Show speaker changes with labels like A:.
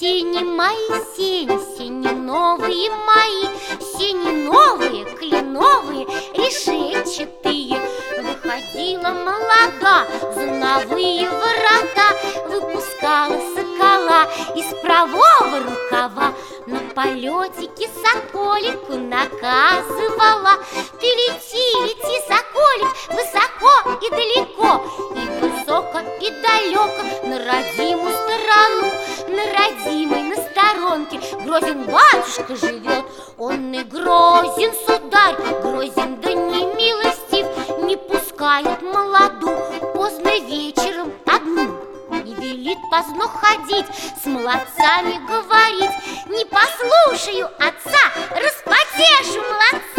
A: Сени мои, сени новые мои, сени новые, кленовые, решетчатые. Выходила молода за новые ворота, выпускала сокола из правого рукава. На полетике соколику наказывала: ты лети, лети, соколик, высоко и далеко, и высоко, и далеко, на родимую сторону. На родимой, на сторонке грозен батюшка живет. Он и грозен, сударь, грозен, да не милостив, не пускает молоду поздно вечером одну. Не велит поздно ходить, с молодцами говорить. Не послушаю отца, распотешу молодца.